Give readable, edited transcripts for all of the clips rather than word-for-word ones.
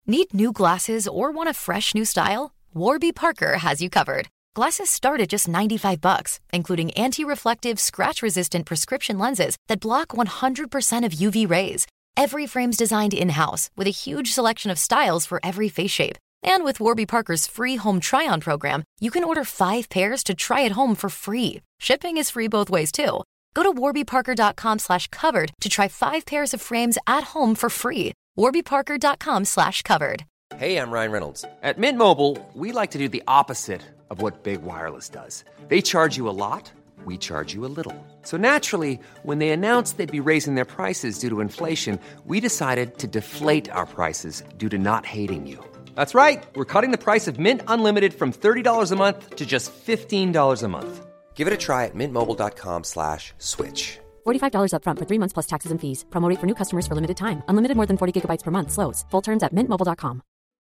Need new glasses or want a fresh new style? Warby Parker has you covered. Glasses start at just $95, including anti-reflective, scratch-resistant prescription lenses that block 100% of UV rays. Every frame's designed in-house with a huge selection of styles for every face shape. And with Warby Parker's free home try-on program, you can order 5 pairs to try at home for free. Shipping is free both ways, too. Go to warbyparker.com/covered to try 5 pairs of frames at home for free. warbyparker.com/covered. Hey, I'm Ryan Reynolds. At Mint Mobile, we like to do the opposite of what Big Wireless does. They charge you a lot, we charge you a little. So naturally, when they announced they'd be raising their prices due to inflation, we decided to deflate our prices due to not hating you. That's right. We're cutting the price of Mint Unlimited from $30 a month to just $15 a month. Give it a try at mintmobile.com/switch. $45 up front for 3 months plus taxes and fees. Promo rate for new customers for limited time. Unlimited more than 40 gigabytes per month. Slows full terms at mintmobile.com.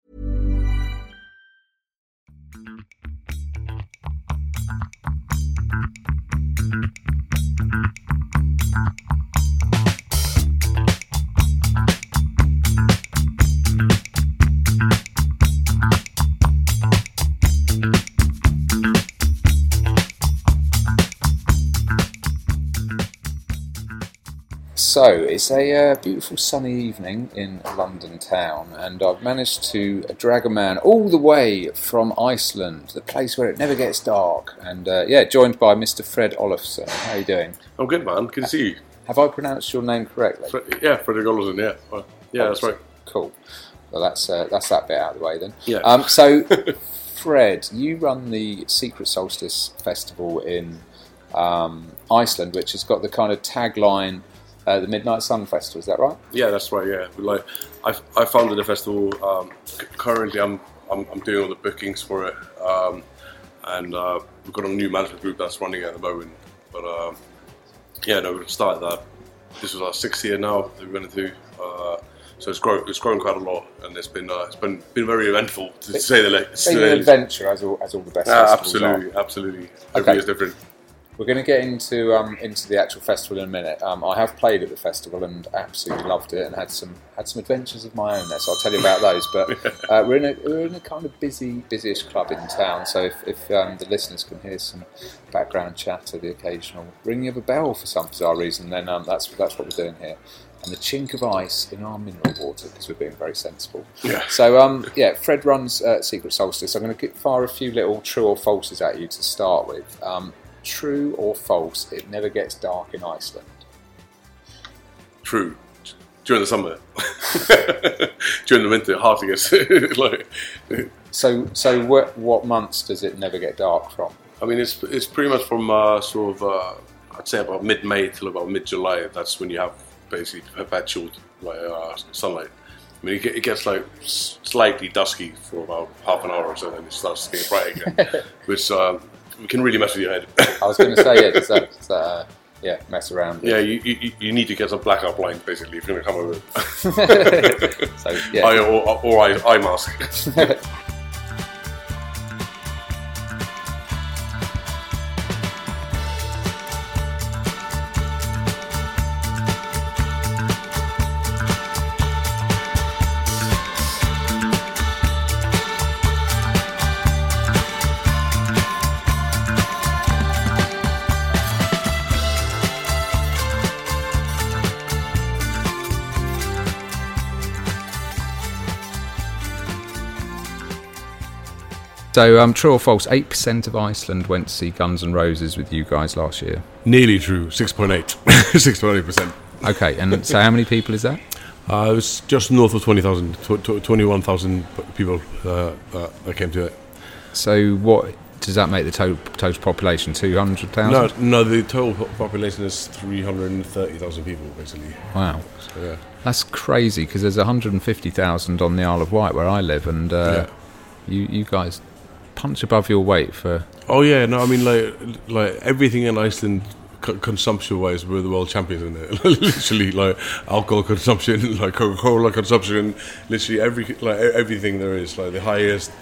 So, it's a beautiful sunny evening in London town, and I've managed to drag a man all the way from Iceland, the place where it never gets dark, and joined by Mr. Fred Olofsson. How are you doing? I'm good, man. Good to see you. Have I pronounced your name correctly? Frederick Olofsson, yeah. Yeah, that's right. Cool. Well, that's that bit out of the way then. Yeah. So, Fred, you run the Secret Solstice Festival in Iceland, which has got the kind of tagline, the Midnight Sun Festival, is that right? Yeah, that's right. Yeah, I founded the festival. Currently, I'm doing all the bookings for it, and we've got a new management group that's running it at the moment. But we started that. This was our 6th year now that we're going to do. So it's grown quite a lot, and it's been very eventful to say the least. It's been an adventure, as all the best festivals are. Absolutely. Every year's different. We're going to get into the actual festival in a minute. I have played at the festival and absolutely loved it, and had some adventures of my own there. So I'll tell you about those. But we're in a kind of busyish club in town. So if the listeners can hear some background chatter, the occasional ringing of a bell for some bizarre reason, then that's what we're doing here. And the chink of ice in our mineral water, because we're being very sensible. Yeah. So Fred runs Secret Solstice. I'm going to fire a few little true or falses at you to start with. True or false, it never gets dark in Iceland? True. During the summer. During the winter, it hardly gets So what months does it never get dark from? I mean, it's pretty much from I'd say about mid-May till about mid-July. That's when you have basically perpetual sunlight. I mean, it gets slightly dusky for about half an hour or so, and it starts getting bright again, which can really mess with your head. I was going to say, does that mess around? Yeah, you need to get some blackout blinds basically if you're going to come over. So yeah, or eye mask. So, true or false, 8% of Iceland went to see Guns N' Roses with you guys last year? Nearly true, 6.8. 6.8%. Okay, and so how many people is that? It was just north of 20,000, 21,000 people that came to it. So what does that make the total population, 200,000? No, the total population is 330,000 people, basically. Wow. So, yeah. That's crazy, because there's 150,000 on the Isle of Wight, where I live, and you guys punch above your weight for... Oh yeah, no, I mean like everything in Iceland consumption-wise, we're the world champions in it. Literally, like alcohol consumption, like Coca-Cola consumption, literally everything there is. Like the highest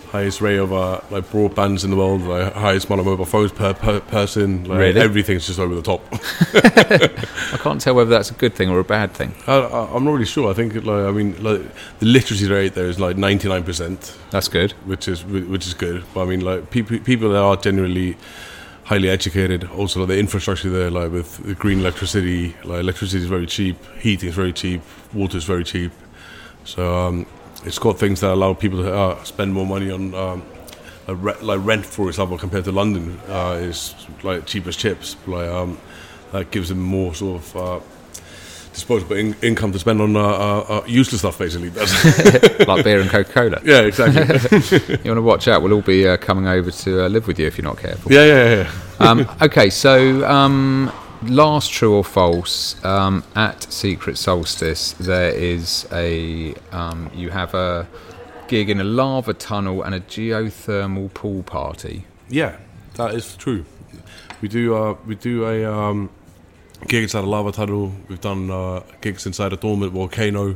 highest rate of like broadbands in the world, like highest amount of mobile phones per person. Like, really? Everything's just over the top. I can't tell whether that's a good thing or a bad thing. I'm not really sure. I think the literacy rate there is like 99%. That's good. Which is good. But I mean, like people that are generally highly educated. Also, like, the infrastructure there, like with the green electricity, like electricity is very cheap, heating is very cheap, water is very cheap. So it's got things that allow people to spend more money on, like rent, for example, compared to London is like cheap as chips. Like that gives them more sort of disposable income to spend on useless stuff, basically. Like beer and Coca-Cola. Yeah, exactly. You want to watch out. We'll all be coming over to live with you if you're not careful. Yeah. Okay, so last true or false, at Secret Solstice there is a you have a gig in a lava tunnel and a geothermal pool party. Yeah, that is true. We do a gigs at a lava tunnel. We've done gigs inside a dormant volcano,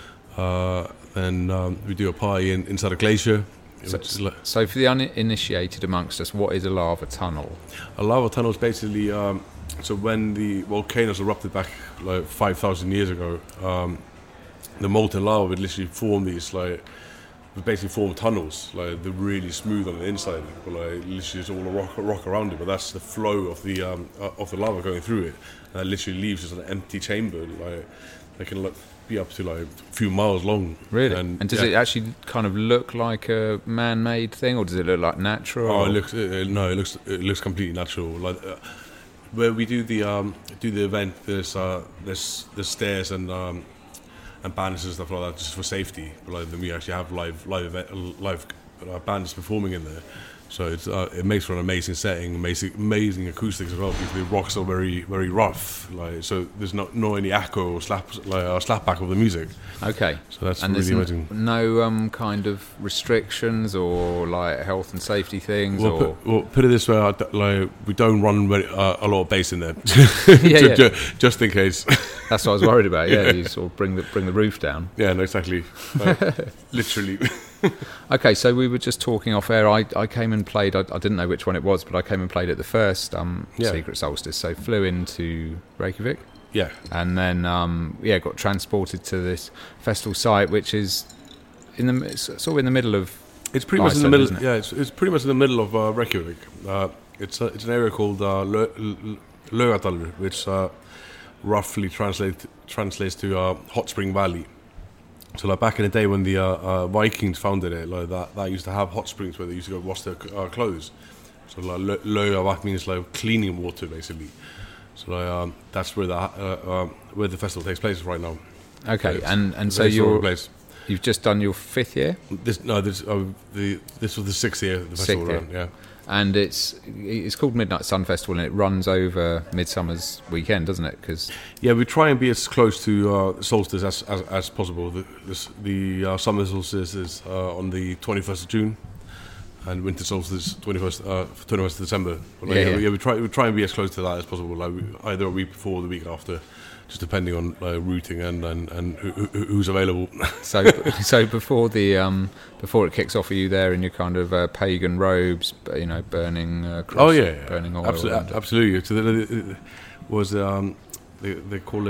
and we do a party inside a glacier. So for the uninitiated amongst us, what is a lava tunnel? A lava tunnel is basically so when the volcanoes erupted back like 5,000 years ago, the molten lava would literally form these tunnels. Like they're really smooth on the inside, but like literally it's all a rock around it. But that's the flow of the lava going through it, and it literally leaves just an empty chamber. Like they can be up to like a few miles long. Really? And does it actually kind of look like a man-made thing, or does it look like natural? Oh, it looks completely natural. Like where we do the event, there's stairs and bands and stuff like that just for safety. But like then we actually have live bands performing in there. So it makes for an amazing setting, amazing acoustics as well, because the rocks are very, very rough. Like so, there's not any echo or slapback of the music. Okay, so that's and really amazing. No kind of restrictions or like health and safety things. Put it this way: like we don't run a lot of bass in there, just in case. That's what I was worried about. Yeah, you sort of bring the roof down. Yeah, no, exactly. Literally. Okay, so we were just talking off air. I came and played. I didn't know which one it was, but I came and played at the first Secret Solstice. So flew into Reykjavik. Yeah, and then got transported to this festival site, which is in the middle of. It's pretty much in the middle. Yeah, it's pretty much in the middle of Reykjavik. It's an area called Laugardalur, which roughly translates to Hot Spring Valley. So like back in the day when the Vikings founded it, like that used to have hot springs where they used to go wash their clothes. So like Laugarvatn means like cleaning water basically. So like, that's where the festival takes place right now. Okay, so and so you've just done your 5th year. This was the 6th year of the festival. Run, yeah. And it's called Midnight Sun Festival, and it runs over Midsummer's weekend, doesn't it? Yeah, we try and be as close to solstice as possible. The summer solstice is on the 21st of June, and winter solstice 21st of December. But we try and be as close to that as possible. Like either a week before or the week after, just depending on routing and who's available. So before it kicks off, are you there in your kind of pagan robes, burning cross, burning oil? Absolutely. So it was they call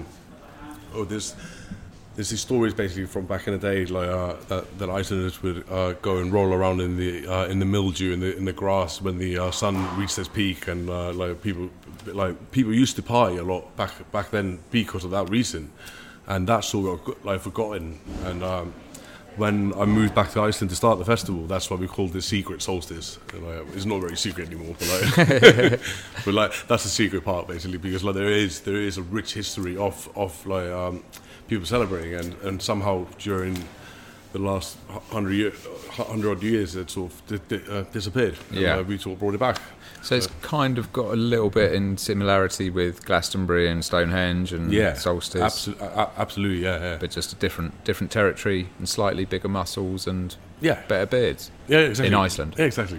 it there's these stories basically from back in the day, like that Icelanders would go and roll around in the mildew in the grass when the sun reached its peak, and people used to party a lot back then because of that reason, and that's all got forgotten. And when I moved back to Iceland to start the festival, that's why we called it Secret Solstice. It's not very secret anymore, but that's the secret part basically, because there is a rich history of people celebrating, and somehow during the last 100 odd years it sort of disappeared. Yeah, we sort of brought it back. So it's kind of got a little bit in similarity with Glastonbury and Stonehenge and Solstice. Absolutely, yeah. But just a different territory and slightly bigger muscles and better beards. Yeah, exactly. In Iceland. Yeah, exactly.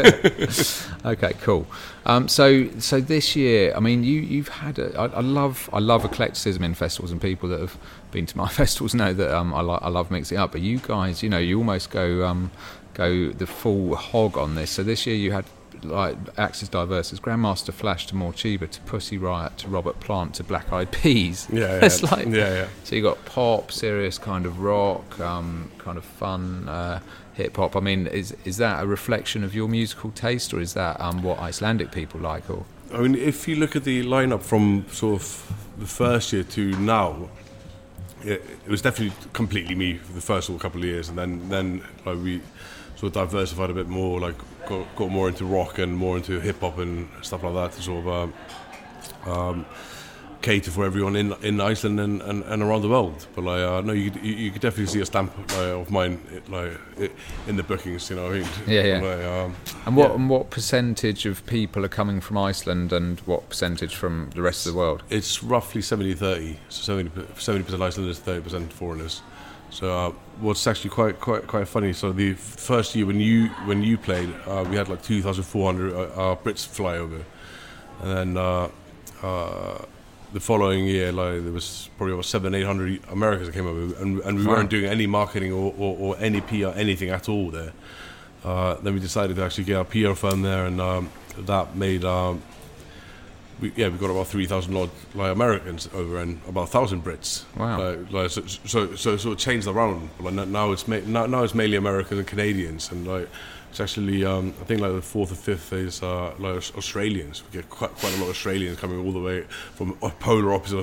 Okay, cool. So this year, I mean, you've had I love eclecticism in festivals, and people that have been to my festivals know that I love mixing up. But you guys, you almost go the full hog on this. So this year you had like acts as diverse as Grandmaster Flash to Morcheeba to Pussy Riot to Robert Plant to Black Eyed Peas. Yeah, it's like yeah. So you got pop, serious kind of rock, kind of fun. Hip hop. I mean, is that a reflection of your musical taste, or is that what Icelandic people like? Or I mean, if you look at the lineup from sort of the first year to now, it was definitely completely me for the first couple of years, and then like we sort of diversified a bit more, like got more into rock and more into hip hop and stuff like that to sort of cater for everyone in Iceland and around the world. But like, no, you could definitely see a stamp of mine in the bookings. You know what I mean? Yeah. Like, and what percentage of people are coming from Iceland, and what percentage from the rest of the world? It's roughly 70-30. So 70% Icelanders, 30% foreigners. So what's actually quite funny. So the first year when you played, we had like 2,400 Brits fly over, and then. The following year, like there was probably about 700-800 Americans that came over, and we weren't doing any marketing or any PR, anything at all there. Then we decided to actually get our PR firm there, and that made we got about 3,000 odd like Americans over and about 1,000 Brits. Wow! So it changed around. Like now it's mainly Americans and Canadians, and like. It's actually, I think, like the fourth or fifth is like Australians. We get quite a lot of Australians coming all the way from polar opposite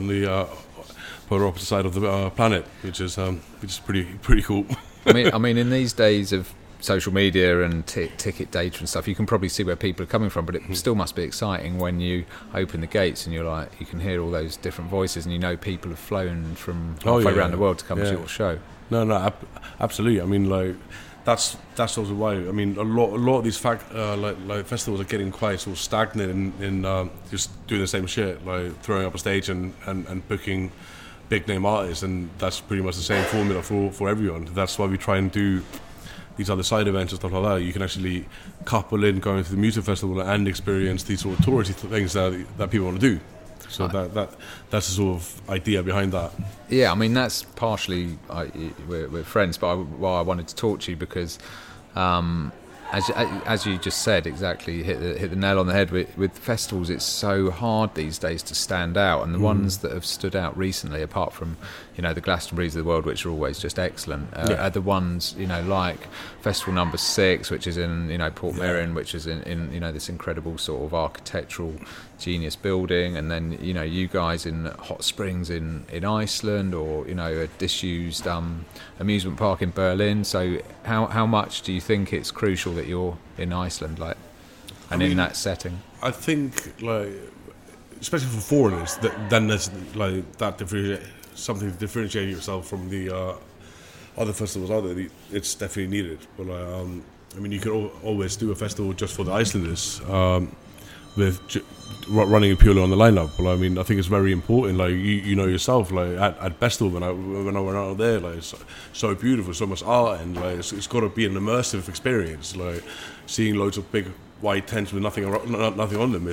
side of the planet, which is pretty cool. I mean, in these days of social media and ticket data and stuff, you can probably see where people are coming from, but it still must be exciting when you open the gates and you can hear all those different voices, and people have flown from halfway around the world to come to your show. No, absolutely. I mean, like. That's also why. I mean, a lot of these like festivals are getting quite sort of stagnant in just doing the same shit, like throwing up a stage and booking big name artists, and that's pretty much the same formula for everyone. That's why we try and do these other side events and stuff like that. You can actually couple in going to the music festival and experience these sort of touristy things that people want to do. So that's the sort of idea behind that. Yeah, I mean, that's partially we're friends, but I wanted to talk to you because, as you just said, exactly hit the nail on the head. With festivals, it's so hard these days to stand out, and the ones that have stood out recently, apart from the Glastonburys of the world, which are always just excellent, are the ones like Festival Number 6, which is in Portmeirion, which is in this incredible sort of architectural genius building, and then you guys in Hot Springs in Iceland, or a disused amusement park in Berlin. So how much do you think it's crucial that you're in Iceland, in that setting? I think, like, especially for foreigners, then there's like that something to differentiate yourself from the other festivals out there. It's definitely needed. But I mean, you can always do a festival just for the Icelanders, with running it purely on the lineup. But I mean, I think it's very important. Like you know yourself, like at Festival when I went out there, like it's so beautiful, so much art, and like it's got to be an immersive experience. Like seeing loads of big white tents with nothing on them.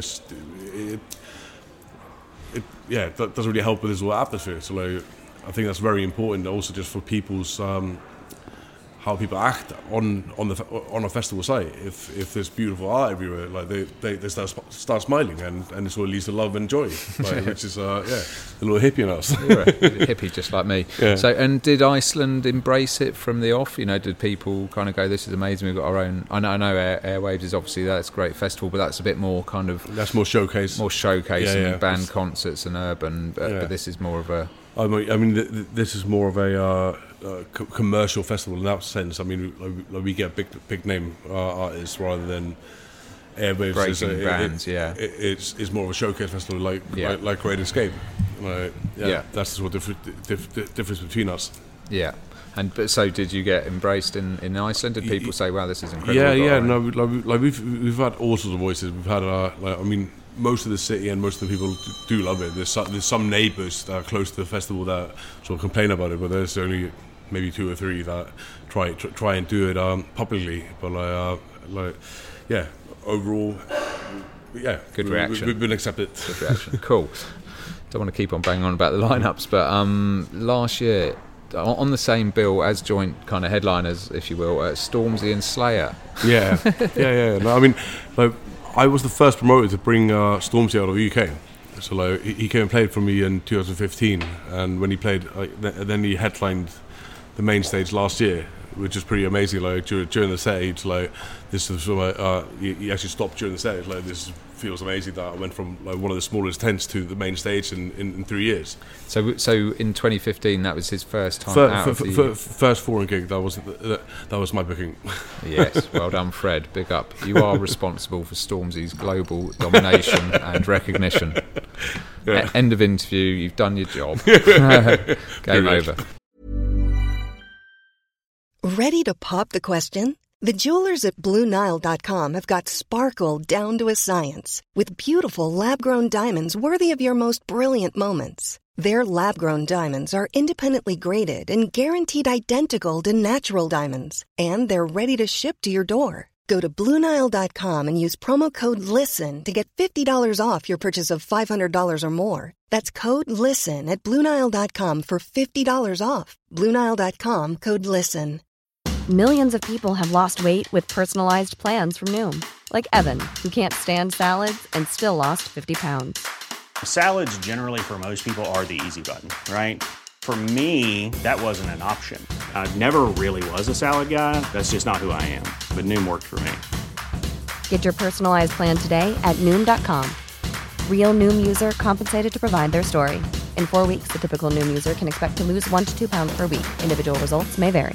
That doesn't really help with this whole atmosphere. So like, I think that's very important. Also, just for people's how people act on a festival site. If there's beautiful art everywhere, like they start smiling, and it's what leads to love and joy, like, which is a little hippie in us. You're a hippie just like me. Yeah. So, and did Iceland embrace it from the off? Did people kind of go, "This is amazing. We've got our own." I know Airwaves is obviously that's a great festival, but that's a bit more kind of more showcase and band concerts and urban. But this is more of a. I mean, this is more of a commercial festival in that sense. I mean, like we get big name artists rather than Airwaves. Breaking bands, It's more of a showcase festival, like Great Escape. That's the sort of difference between us. Yeah. But so, did you get embraced in Iceland? Did people say, "Wow, this is incredible"? Yeah. No, like we've had all sorts of voices. We've had most of the city and most of the people do love it. There's some neighbours that are close to the festival that sort of complain about it, but there's only maybe 2 or 3 that try and do it publicly. But overall, good reaction. We've been accepted. Good reaction. Cool. Don't want to keep on banging on about the lineups, but last year, on the same bill as joint kind of headliners, if you will, Stormzy and Slayer. Yeah. No, I mean, I was the first promoter to bring Stormzy out of the UK. So he came and played for me in 2015, and when he played, then he headlined the main stage last year, which is pretty amazing. Like during the stage, like this is he actually stopped during the stage. Like this feels amazing that I went from like one of the smallest tents to the main stage in 3 years. So in 2015, that was his first time out. First foreign gig. That was my booking. Yes, well done, Fred. Big up. You are responsible for Stormzy's global domination and recognition. Yeah. End of interview. You've done your job. Game over. Ready to pop the question? The jewelers at BlueNile.com have got sparkle down to a science with beautiful lab-grown diamonds worthy of your most brilliant moments. Their lab-grown diamonds are independently graded and guaranteed identical to natural diamonds, and they're ready to ship to your door. Go to BlueNile.com and use promo code LISTEN to get $50 off your purchase of $500 or more. That's code LISTEN at BlueNile.com for $50 off. BlueNile.com, code LISTEN. Millions of people have lost weight with personalized plans from Noom. Like Evan, who can't stand salads and still lost 50 pounds. Salads generally for most people are the easy button, right? For me, that wasn't an option. I never really was a salad guy. That's just not who I am. But Noom worked for me. Get your personalized plan today at Noom.com. Real Noom user compensated to provide their story. In 4 weeks, the typical Noom user can expect to lose 1 to 2 pounds per week. Individual results may vary.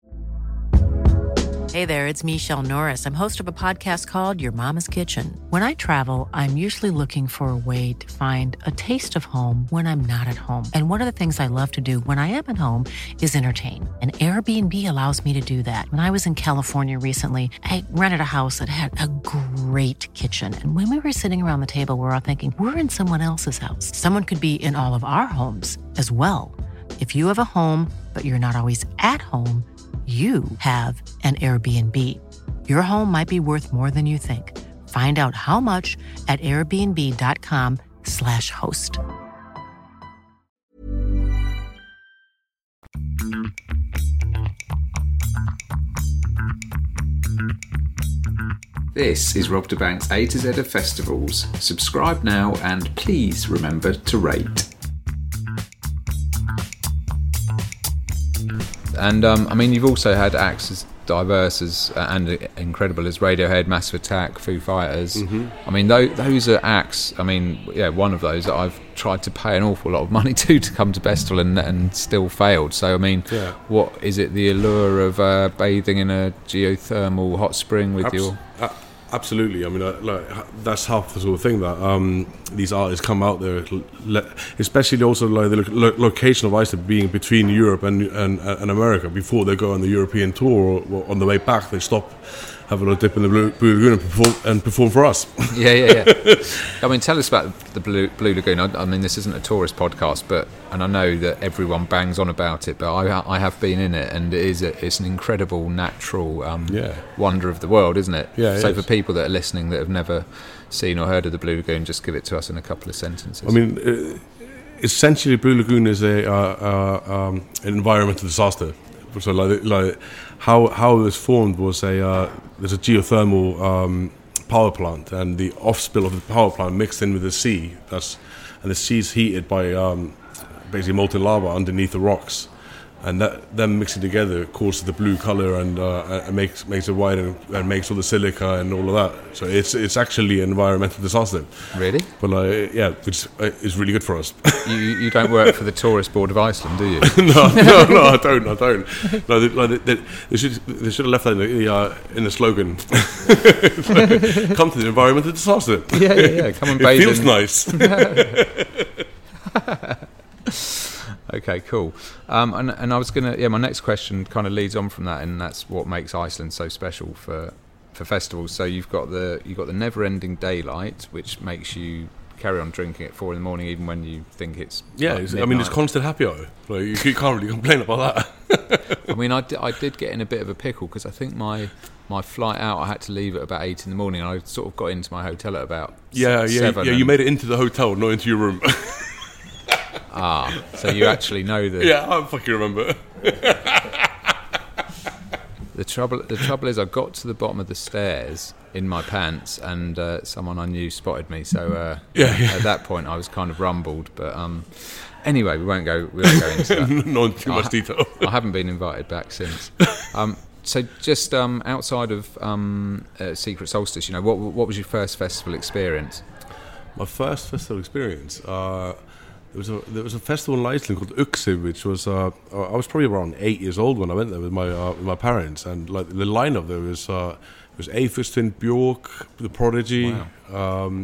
Hey there, it's Michelle Norris. I'm host of a podcast called Your Mama's Kitchen. When I travel, I'm usually looking for a way to find a taste of home when I'm not at home. And one of the things I love to do when I am at home is entertain. And Airbnb allows me to do that. When I was in California recently, I rented a house that had a great kitchen. And when we were sitting around the table, we were all thinking, we're in someone else's house. Someone could be in all of our homes as well. If you have a home, but you're not always at home, you have an Airbnb. Your home might be worth more than you think. Find out how much at airbnb.com/host. This is Rob DeBank's A to Z of Festivals. Subscribe now and please remember to rate. And I mean, you've also had acts as diverse as and incredible as Radiohead, Massive Attack, Foo Fighters. Mm-hmm. I mean, those are acts. I mean, yeah, one of those that I've tried to pay an awful lot of money to come to Festival and still failed. So I mean, What is it? The allure of bathing in a geothermal hot spring with your Absolutely. I mean, that's half the sort of thing that these artists come out there, especially also like the location of Iceland being between Europe and America. Before they go on the European tour, or on the way back, they stop, have a little dip in the Blue Lagoon and perform for us. Yeah. I mean, tell us about the Blue Lagoon. I mean, this isn't a tourist podcast, and I know that everyone bangs on about it, but I have been in it, and it's an incredible natural wonder of the world, isn't it? Yeah. So for people that are listening that have never seen or heard of the Blue Lagoon, just give it to us in a couple of sentences. I mean, essentially, Blue Lagoon is an environmental disaster. So like how it was formed was there's a geothermal power plant, and the off-spill of the power plant mixed in with the sea. And the sea's heated by basically molten lava underneath the rocks, and them mixing together causes the blue color and makes it white and makes all the silica and all of that. So it's actually an environmental disaster. Really? But which is really good for us. You don't work for the Tourist Board of Iceland, do you? No, I don't. No, they should have left that in the slogan. Come to the environmental disaster. Yeah. Come and bathe. It feels nice. Okay, cool. And I was my next question kind of leads on from that, and that's what makes Iceland so special for festivals. So you've got the never-ending daylight, which makes you carry on drinking at 4 a.m, even when you think it's it's constant happy hour. Like, you can't really complain about that. I mean, I did get in a bit of a pickle because I think my flight out, I had to leave at about 8 in the morning, and I sort of got into my hotel at about 7. Yeah, you made it into the hotel, not into your room. So you actually know the... Yeah, I fucking remember. The trouble is I got to the bottom of the stairs in my pants, and someone I knew spotted me, so at that point I was kind of rumbled, but anyway, we won't go into that. Not in too much detail. I haven't been invited back since. So just outside of Secret Solstice, what was your first festival experience? My first festival experience, there was a festival in Iceland called Uxi, which was I was probably around 8 years old when I went there with my parents, and like the lineup there was Aphex Twin, Björk, The Prodigy, wow.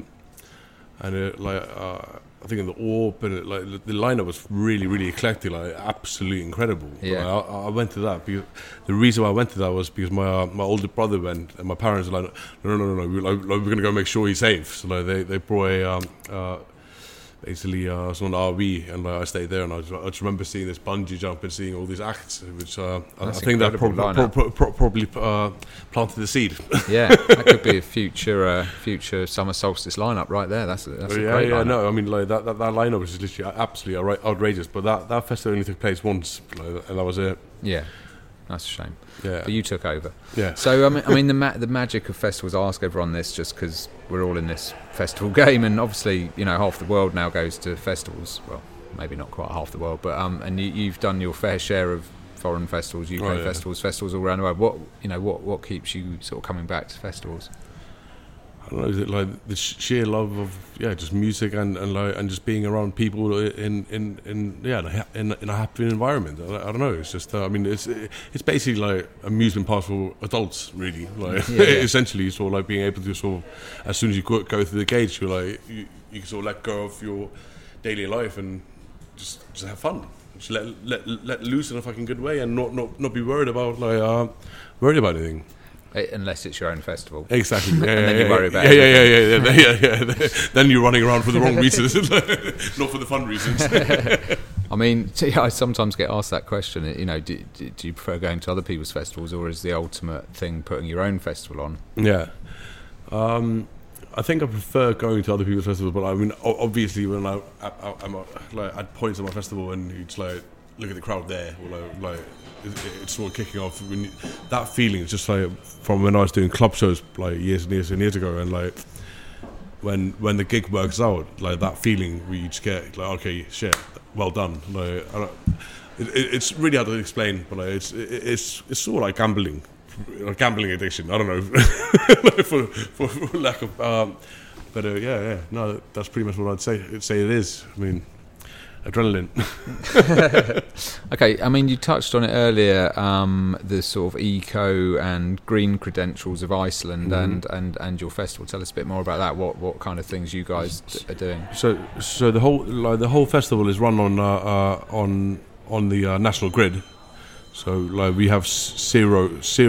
and I think in the Orb, and the lineup was really, really eclectic, like absolutely incredible. Yeah. I went to that because the reason why I went to that was because my older brother went, and my parents were like, no, we're going to go make sure he's safe. So like, they brought basically some RV, and I stayed there, and I just remember seeing this bungee jump and seeing all these acts, which I think that probably planted the seed. Yeah, that could be a future summer solstice lineup right there. That's a great lineup. No, I mean like that lineup was literally absolutely outrageous. But that festival only took place once, and that was it. Yeah. That's a shame. Yeah. But you took over. Yeah. So, I mean, the magic of festivals, I ask everyone this just because we're all in this festival game, and obviously, half the world now goes to festivals. Well, maybe not quite half the world, but and you've done your fair share of foreign festivals, UK festivals all around the world. What keeps you sort of coming back to festivals? I don't know, is it like the sheer love of just music and just being around people in a happy environment. I don't know. It's just it's basically like amusement parks for adults, really. Like essentially, sort of like being able to sort of, as soon as you go through the gates, you're like you can sort of let go of your daily life and just have fun. Just let loose in a fucking good way, and not be worried about anything. Unless it's your own festival. Exactly. And then you worry about it. Then you're running around for the wrong reasons, not for the fun reasons. I mean, I sometimes get asked that question. Do you prefer going to other people's festivals, or is the ultimate thing putting your own festival on? Yeah. I think I prefer going to other people's festivals, but I mean, obviously, when I'm at points at my festival and you just like look at the crowd there, or like it's sort of kicking off. That feeling is just like from when I was doing club shows like years and years and years ago, and like when the gig works out, like that feeling where you just get like, okay, shit, well done. Like it's really hard to explain, but like, it's sort of like gambling, like gambling addiction. I don't know, for lack of. No, that's pretty much what I'd say. It is. I mean. Adrenaline. Okay, I mean, you touched on it earlier, the sort of eco and green credentials of Iceland and your festival. Tell us a bit more about that. What kind of things you guys are doing? So the whole festival is run on the national grid. So like we have zero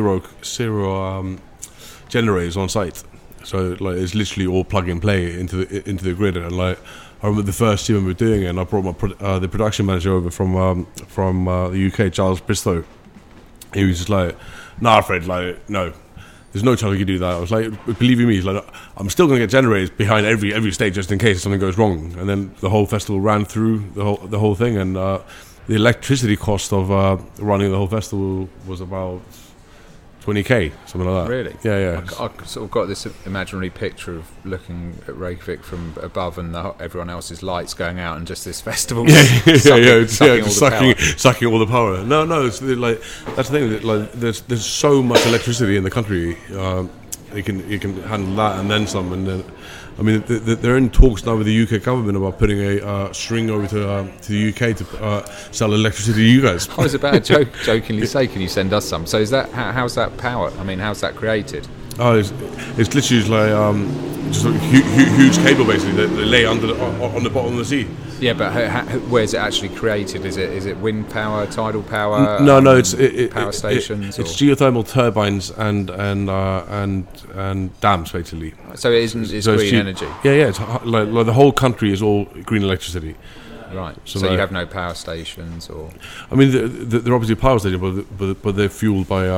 generators on site. So like it's literally all plug and play into the grid, and like. I remember the first year when we were doing it, and I brought the production manager over from the UK, Charles Bristow. He was just like, "Nah, Fred, like, no, there's no chance we can do that." I was like, "Believe you me, he's like, I'm still going to get generators behind every stage just in case something goes wrong." And then the whole festival ran through the whole thing, and the electricity cost of running the whole festival was about 20k, something like that. Really? Yeah. I sort of got this imaginary picture of looking at Reykjavik from above and everyone else's lights going out and just this festival. Sucking all the power. No, it's like that's the thing. That, like, there's so much electricity in the country. You can handle that and then some. And then, I mean, they're in talks now with the UK government about putting a string over to the UK to sell electricity to you guys. I was about to jokingly say, can you send us some? So is that how's that power? I mean, how's that created? Oh, it's literally like just a huge cable basically that they lay on the bottom of the sea. Yeah, but where's it actually created? Is it wind power, tidal power? No, it's power stations. It's geothermal turbines and dams basically. So it isn't. It's green energy. Yeah. It's like the whole country is all green electricity. Right. So you have no power stations, or? I mean, they're obviously power stations, but they're fueled by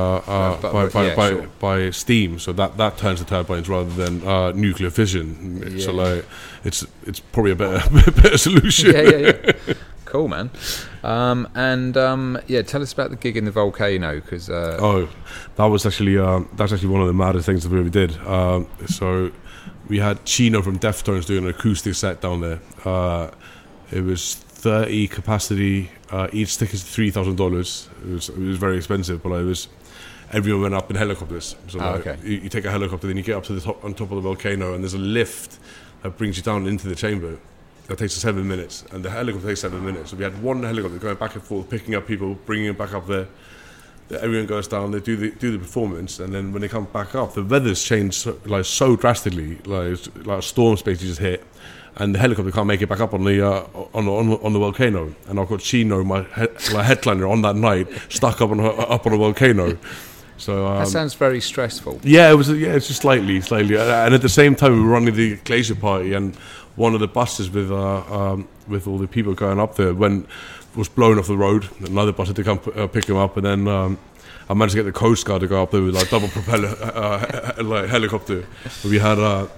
steam. So that turns the turbines rather than nuclear fission. Yeah. So like, it's probably a better solution. Yeah. Cool, man. Tell us about the gig in the volcano, because that's actually one of the maddest things that we ever did. So we had Chino from Deftones doing an acoustic set down there. It was 30 capacity. Each ticket is $3,000. It was very expensive, but everyone went up in helicopters. So you take a helicopter, then you get up to the top, on top of the volcano, and there's a lift that brings you down into the chamber. That takes 7 minutes, and the helicopter takes 7 minutes. So we had one helicopter going back and forth, picking up people, bringing them back up there. Everyone goes down, they do the performance, and then when they come back up, the weather's changed so drastically, like a storm basically just hit, and the helicopter can't make it back up on the volcano. And I've got Chino, my headliner, on that night, stuck up on a volcano. So that sounds very stressful. Yeah, it's just slightly, and at the same time we were running the glacier party, and one of the buses with all the people going up there was blown off the road. Another bus had to come pick him up, and then I managed to get the Coast Guard to go up there with double propeller helicopter. We had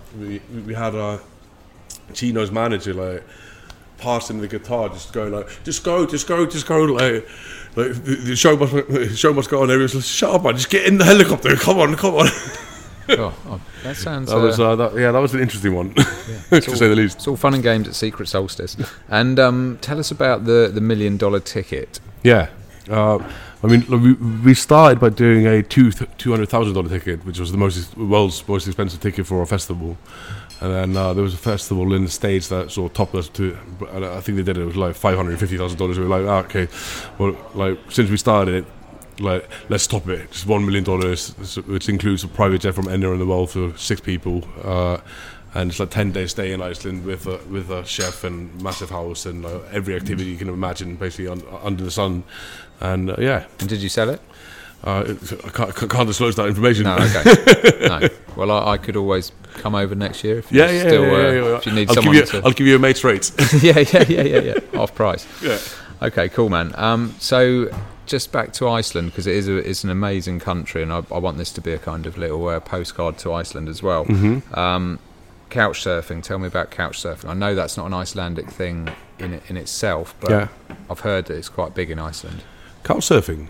Chino's manager passing the guitar, just going just go. The show must go on. Everyone's like, shut up, man! Just get in the helicopter. Come on. That sounds. That was an interesting one, to say the least. It's all fun and games at Secret Solstice. And tell us about the $1 million ticket. Yeah, we started by doing a $200,000 ticket, which was the world's most expensive ticket for a festival. And then there was a festival in the States that sort of topped us to, and I think they did it was like $550,000. We were like, okay, well, since we started it, let's top it. Just $1 million, which includes a private jet from anywhere in the world for 6 people, and it's 10-day stay in Iceland with a chef and massive house and every activity you can imagine, basically under the sun. And And did you sell it? I can't disclose that information. No, okay. No. Well, I could always come over next year if you if you need someone to. I'll give you a mate's rate. Yeah. Half price. Yeah. Okay, cool, man. So just back to Iceland, because it's an amazing country, and I want this to be a kind of little postcard to Iceland as well. Mm-hmm. Couch surfing. Tell me about couch surfing. I know that's not an Icelandic thing in itself, but I've heard that it's quite big in Iceland. Couch surfing,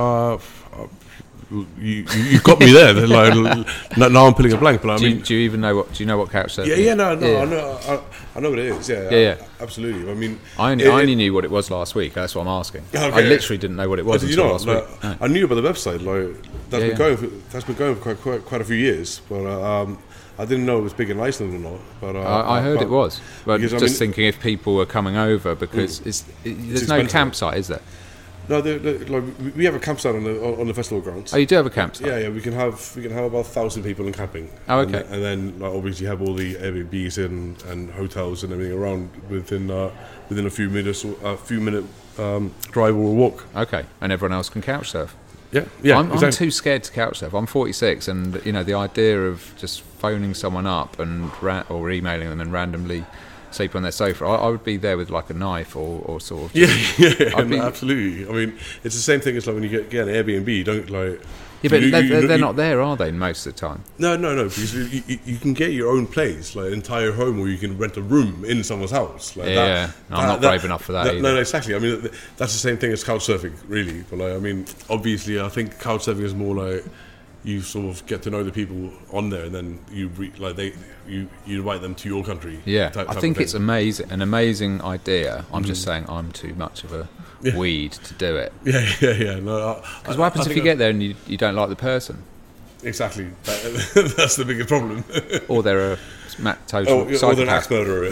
you got me there. Now I'm pulling a blank. But do you even know what? Do you know what couch surfing? Yeah. I know what it is. Yeah. Absolutely. I mean, I only knew what it was last week. That's what I'm asking. Okay. I literally didn't know what it was until last week. No. I knew about the website. That's been going for quite a few years, but I didn't know it was big in Iceland or not. But I heard it was. But just thinking if people were coming over, because there's no campsite, is there? No, we have a campsite on the festival grounds. Oh, you do have a campsite? Yeah. We can have about 1,000 people in camping. Oh, okay. And then obviously you have all the Airbnbs and hotels and everything around within a few minute drive or walk. Okay, and everyone else can couch surf. Yeah. I'm too scared to couch surf. I'm 46, and the idea of just phoning someone up and or emailing them and randomly sleep on their sofa, I would be there with a knife or sort of. Yeah, absolutely. I mean, it's the same thing as when you get an Airbnb. You don't Yeah, but they're not there, are they? Most of the time. No. Because you can get your own place, an entire home, or you can rent a room in someone's house. I'm not brave enough for that. No, exactly. I mean, that's the same thing as couch surfing, really. But I mean, obviously, I think couch surfing is more you sort of get to know the people on there, and then you invite them to your country. Yeah, I think it's amazing, an amazing idea. I'm just saying I'm too much of a weed to do it. Yeah. No, because what happens if you get there and you don't like the person? Exactly, that's the biggest problem. Or they're a total psychopath. Or they're an axe murderer.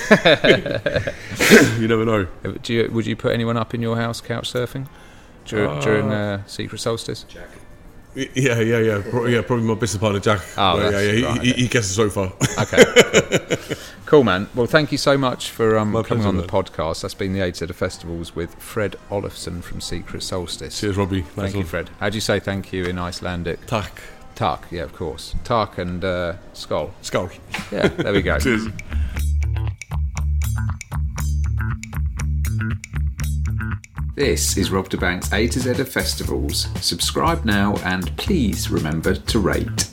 You never know. Would you put anyone up in your house couch surfing during Secret Solstice? Jack. Yeah. Probably my business partner Jack. Oh, he gets it so far. Okay, cool, man. Well, thank you so much for coming on the podcast. That's been the A to the Festivals with Fred Olofsson from Secret Solstice. Cheers, Robbie. Thank you, Fred. How do you say thank you in Icelandic? Tak. Tak, yeah, of course. Tak and skål. Skål. Yeah, there we go. Cheers. This is Rob DeBank's A to Z of Festivals. Subscribe now and please remember to rate.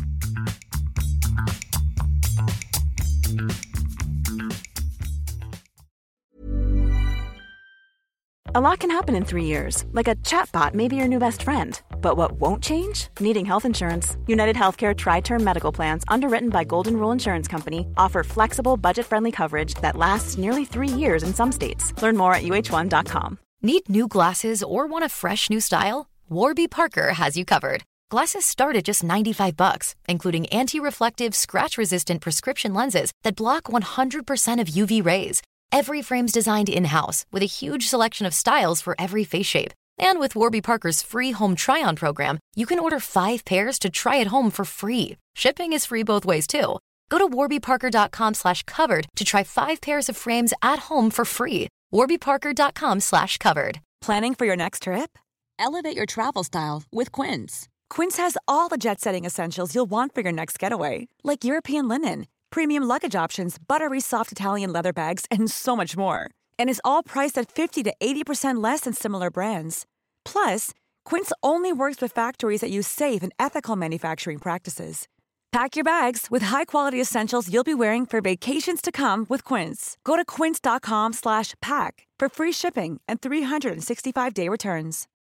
A lot can happen in 3 years, like a chatbot may be your new best friend. But what won't change? Needing health insurance. United Healthcare Tri-Term Medical Plans, underwritten by Golden Rule Insurance Company, offer flexible, budget-friendly coverage that lasts nearly 3 years in some states. Learn more at uh1.com. Need new glasses or want a fresh new style? Warby Parker has you covered. Glasses start at just $95, including anti-reflective, scratch-resistant prescription lenses that block 100% of UV rays. Every frame's designed in-house with a huge selection of styles for every face shape. And with Warby Parker's free home try-on program, you can order 5 pairs to try at home for free. Shipping is free both ways, too. Go to warbyparker.com/covered to try 5 pairs of frames at home for free. warbyparker.com/covered. Planning for your next trip? Elevate your travel style with Quince. Quince has all the jet-setting essentials you'll want for your next getaway, like European linen, premium luggage options, buttery soft Italian leather bags, and so much more. And is all priced at 50 to 80% less than similar brands. Plus, Quince only works with factories that use safe and ethical manufacturing practices. Pack your bags with high-quality essentials you'll be wearing for vacations to come with Quince. Go to quince.com/pack for free shipping and 365-day returns.